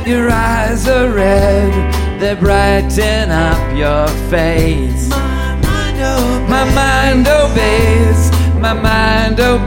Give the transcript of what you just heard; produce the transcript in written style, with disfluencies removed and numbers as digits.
Your eyes are red, they brighten up your face. My mind obeys, my mind obeys.